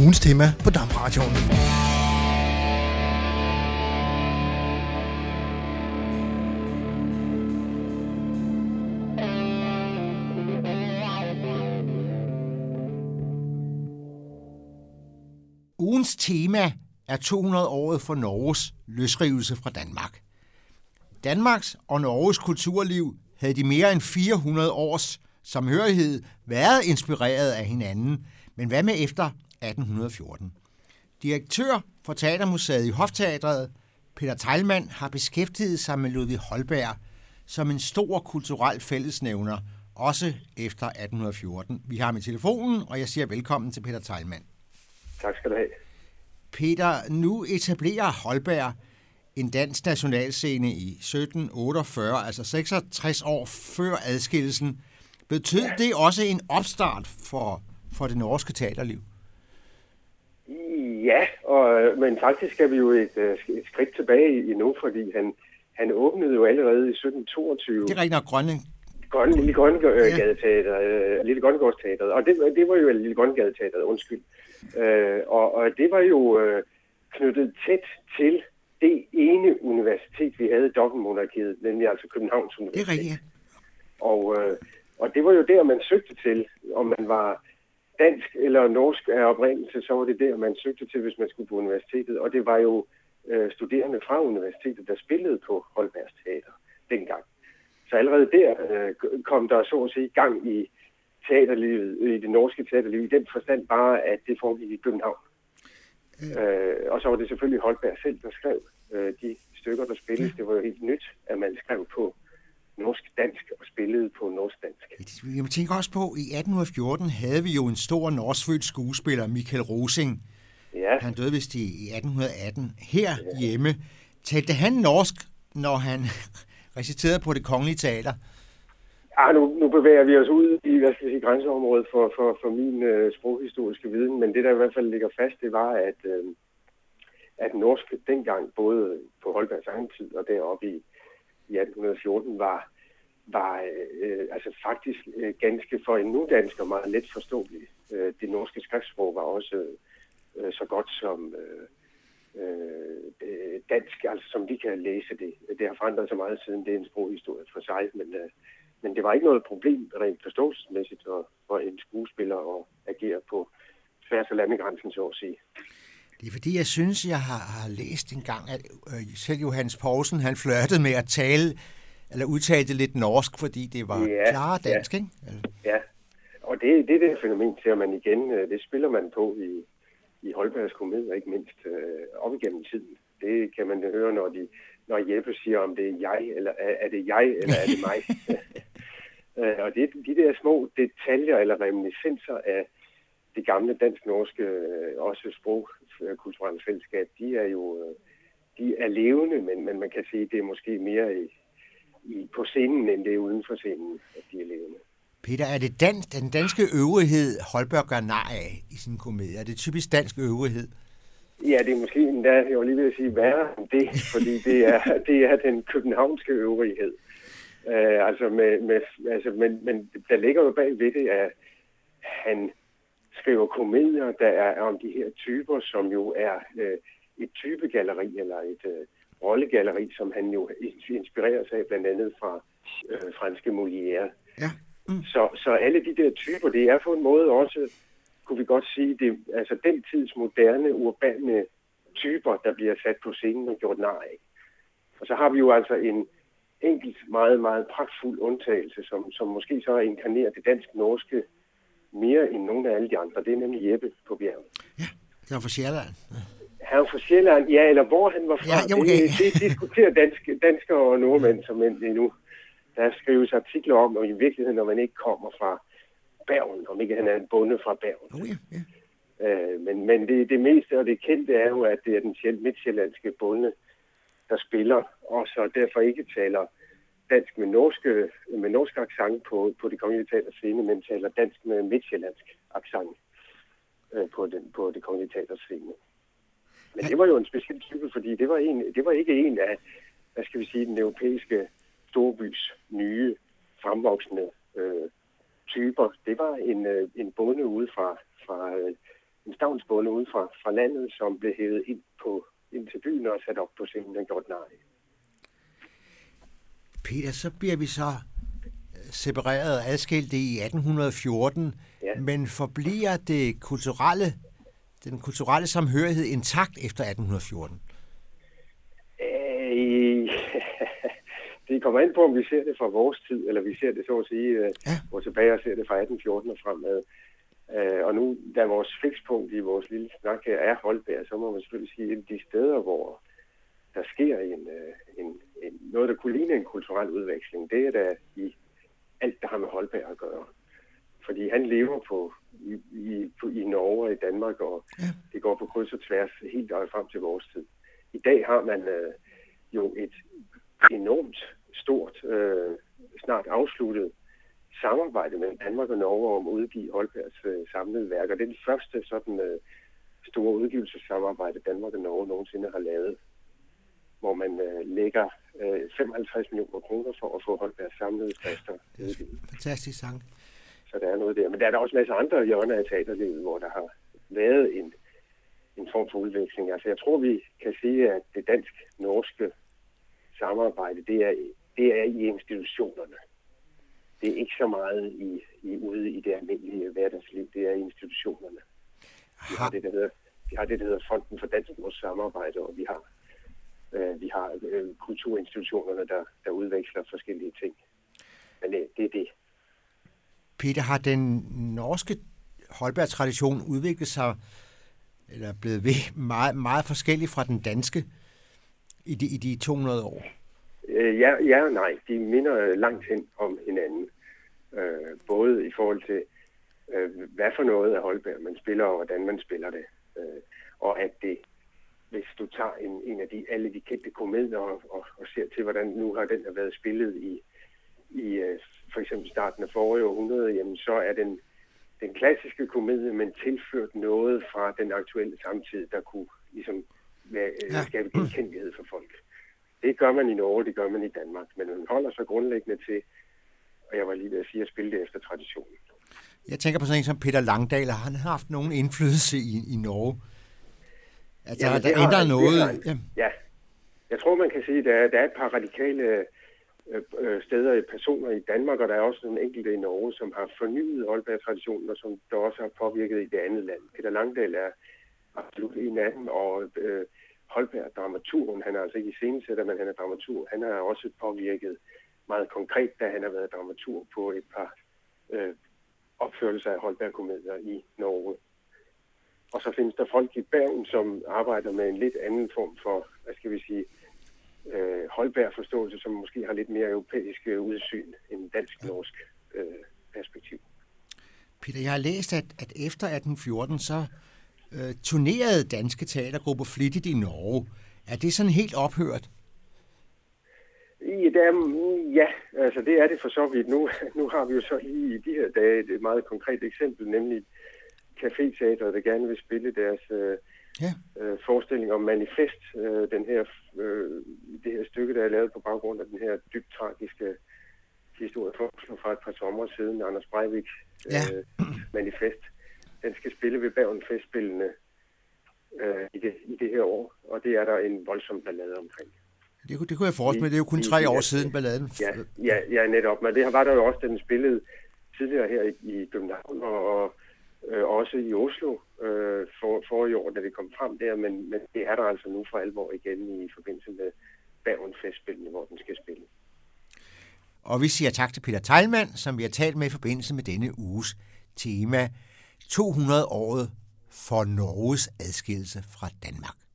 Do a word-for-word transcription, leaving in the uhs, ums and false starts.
ugens tema på DAB-radioen. Ugens tema er to hundrede-året for Norges løsrivelse fra Danmark. Danmarks og Norges kulturliv havde de mere end fire hundrede års samhørighed været inspireret af hinanden, men hvad med efter atten fjorten? Direktør for Teatermuseet i Hofteatret, Peter Teilmann, har beskæftiget sig med Ludvig Holberg som en stor kulturel fællesnævner, også efter atten fjorten. Vi har ham i telefonen, og jeg siger velkommen til Peter Teilmann. Tak skal du have. Peter, nu etablerer Holberg en dansk nationalscene i sytten otteogfyrre, altså seksogtres år før adskillelsen. Betød ja. det også en opstart for, for det norske teaterliv? Ja, og, men faktisk er vi jo et, et skridt tilbage endnu, fordi han, han åbnede jo allerede i sytten toogtyve. Det er rigtig nok Grønne. Grønne, Lille Grønnegadeteatret, ja. Lille Grønnegårdsteatret, og det, det var jo Lille Grønnegadeteatret, undskyld. Øh, og, og det var jo øh, knyttet tæt til det ene universitet, vi havde i dobbeltmonarkiet, nemlig altså Københavns Universitet. Det er rigtigt, ja. Og, øh, og det var jo der, man søgte til, om man var dansk eller norsk af oprindelse, så var det der, man søgte til, hvis man skulle på universitetet. Og det var jo øh, studerende fra universitetet, der spillede på Holbergs Teater dengang. Så allerede der øh, kom der så at sige gang i teaterlivet, i det norske teaterliv, i den forstand bare, at det foregik i København. Mm. Øh, og så var det selvfølgelig Holberg selv, der skrev øh, de stykker, der spilles. Mm. Det var jo helt nyt, at man skrev på norsk-dansk og spillede på norsk-dansk. Jeg tænker også på, at i atten fjorten havde vi jo en stor norskfødt skuespiller, Michael Rosing. Ja. Han døde vist i atten atten. Her ja. hjemme talte han norsk, når han reciterede på Det Kongelige Teater. Ja, nu, nu bevæger vi os ud i, hvad skal jeg sige, grænseområdet for, for, for min øh, sproghistoriske viden, men det der i hvert fald ligger fast, det var, at, øh, at norsk dengang, både på Holbergs egen tid og deroppe i, i atten fjorten, var, var øh, altså faktisk øh, ganske for en nudansker meget let forståelig. Øh, det norske skriftsprog var også øh, så godt som øh, øh, dansk, altså som vi kan læse det. Det har forandret sig meget siden, det er en sproghistorie for sig, men øh, Men det var ikke noget problem rent forståelsesmæssigt for en skuespiller at agere på tværs af landegrænsen, så at sige. Det er fordi, jeg synes, jeg har, har læst en gang, at øh, selv Johannes Poulsen, han flirtede med at tale, eller udtalte lidt norsk, fordi det var ja, klare dansk, ja. ikke? Eller? Ja, og det, det er det fænomen, ser man igen. Det spiller man på i, i Holbergs komedier, ikke mindst øh, op igennem tiden. Det kan man høre, når, de, når Jeppe siger, om det er jeg, eller er, er det jeg, eller er det mig. Uh, og det, de der små detaljer eller reminiscenser af det gamle dansk-norske, uh, også sprogkulturelle fællesskab, de er jo uh, de er levende, men, men man kan sige, at det er måske mere i, i, på scenen, end det er uden for scenen, at de er levende. Peter, er det dans, den danske øvrighed, Holberg gør nar af i sin komedie? Er det typisk dansk øvrighed? Ja, det er måske endda, jeg var lige ved at sige, værre end det, fordi det er, det er den københavnske øvrighed. Uh, altså med, med, altså, men, men der ligger jo bag ved det, at han skriver komedier, der er om de her typer, som jo er uh, et typegalleri, eller et uh, rollegalleri, som han jo inspirerer sig af, blandt andet fra uh, franske Molière. Ja. Mm. Så, så alle de der typer, det er på en måde også, kunne vi godt sige, det, altså den tids moderne, urbane typer, der bliver sat på scenen og gjort nar af. Og så har vi jo altså en enkelt, meget, meget pragtfuld undtagelse, som, som måske så inkarnerer det dansk-norske mere end nogle af alle de andre. Det er nemlig Jeppe på bjerget. Ja, han er fra Sjælland. Ja. Han er fra Sjælland, ja, eller hvor han var fra. Ja, okay. det, det diskuterer danske, danskere og nordmænd som endnu. Der skrives artikler om, og i virkeligheden, når man ikke kommer fra Bergen, om ikke han er en bonde fra Bergen. Oh, ja, ja. Øh, men men det, det meste og det kendte er jo, at det er den midtsjællandske bonde, der spiller, og så derfor ikke taler dansk med norske, med norsk accent på, på Det Kongelige Teaters scene, men taler dansk med midtsjællandsk accent øh, på, den, på Det Kongelige Teaters scene. Men det var jo en speciel type, fordi det var, en, det var ikke en af, hvad skal vi sige, den europæiske storbys nye, fremvoksende øh, typer. Det var en, øh, en bonde ude fra, fra øh, en stavnsbonde ude fra, fra landet, som blev hævet ind, på, ind til byen og sat op på scenen og gjort nej. Peter, så bliver vi så separeret og adskilt i atten fjorten, ja. Men forbliver det kulturelle, den kulturelle samhørighed intakt efter atten fjorten? Øh, det kommer ind på, om vi ser det fra vores tid, eller vi ser det så at sige, ja. Hvor tilbage og ser det fra atten fjorten og fremad. Uh, og nu, da vores fikspunkt i vores lille snak her er Holberg, så må man selvfølgelig sige, at de steder, hvor der sker en, uh, en, en, noget, der kunne ligne en kulturel udveksling, det er da i alt, der har med Holberg at gøre. Fordi han lever på, i, i, på, i Norge og i Danmark, og ja. Det går på kryds og tværs helt frem til vores tid. I dag har man uh, jo et enormt stort, uh, snart afsluttet samarbejde mellem Danmark og Norge om at udgive Holbergs uh, samlede værker. Det er det første sådan uh, store udgivelsessamarbejde, Danmark og Norge nogensinde har lavet, hvor man uh, lægger uh, femoghalvtreds millioner kroner for at få Holbergs samlede skrifter udgivet. Fantastisk sang. Så der er noget der. Men der er der også masser af andre hjørner af teaterlivet, hvor der har været en, en form for udveksling. Altså jeg tror, vi kan sige, at det dansk-norske samarbejde, det er, det er i institutionerne. Det er ikke så meget i, i, ude i det almindelige hverdagsliv. Det er i institutionerne. Vi har det, der hedder, vi har det, der hedder Fonden for Dansk-Norsk Samarbejde, og vi har, øh, vi har øh, kulturinstitutionerne, der, der udveksler forskellige ting. Men øh, det er det. Peter, har den norske Holberg-tradition udviklet sig, eller blevet ved, meget, meget forskellig fra den danske i de, i de to hundrede år? Ja, ja og nej. De minder langt hen om hinanden. Øh, både i forhold til, øh, hvad for noget af Holberg man spiller, og hvordan man spiller det. Øh, og at det, hvis du tager en, en af de, alle de kendte komedier og, og, og ser til, hvordan nu har den været spillet i, i øh, for eksempel starten af forrige århundrede, jamen så er den, den klassiske komedie, men tilført noget fra den aktuelle samtid, der kunne ligesom være, ja. skabe genkendelighed for folk. Det gør man i Norge, det gør man i Danmark, men man holder sig grundlæggende til, og jeg var lige ved at sige, at spille det efter traditionen. Jeg tænker på sådan en som Peter Langdal. Har han haft nogen indflydelse i, i Norge? Altså, ja, der ændrer noget? Ja. ja, jeg tror, man kan sige, at der er, der er et par radikale øh, steder i personer i Danmark, og der er også nogle enkelte i Norge, som har fornyet Holberg-traditionen, og som der også har påvirket i det andet land. Peter Langdal er absolut en af dem, og øh, Holberg, dramaturgen, han er altså ikke iscenesætter, men han er dramaturg. Han har også påvirket meget konkret, da han har været dramaturg på et par øh, opførelser af Holberg-komedier i Norge. Og så findes der folk i Bergen, som arbejder med en lidt anden form for, hvad skal vi sige, øh, Holberg-forståelse, som måske har lidt mere europæisk udsyn end dansk-norsk øh, perspektiv. Peter, jeg har læst, at, at efter atten fjorten, så øh, turnerede danske teatergrupper flittigt i Norge. Er det sådan helt ophørt? I, der, ja, altså det er det for så vidt. Nu, nu har vi jo så lige i de her dage et meget konkret eksempel, nemlig Café-teatret, der gerne vil spille deres øh, ja. øh, forestilling om Manifest, øh, den her, øh, det her stykke, der er lavet på baggrund af den her dybt tragiske historie fra et par sommer siden, Anders Breivik ja. øh, Manifest. Den skal spille ved Bergen Festspillene øh, i, det, i det her år, og det er der en voldsom ballade omkring. Det kunne, det kunne jeg forestille mig, det er jo kun tre år siden balladen. Ja, ja, ja, netop, men det var der jo også, den spillede tidligere her i, i København, og, og øh, også i Oslo øh, for, forrige år, da det kom frem der, men, men det er der altså nu for alvor igen i forbindelse med Bergen Festspillene, hvor den skal spille. Og vi siger tak til Peter Teilmann, som vi har talt med i forbindelse med denne uges tema to hundrede året for Norges adskillelse fra Danmark.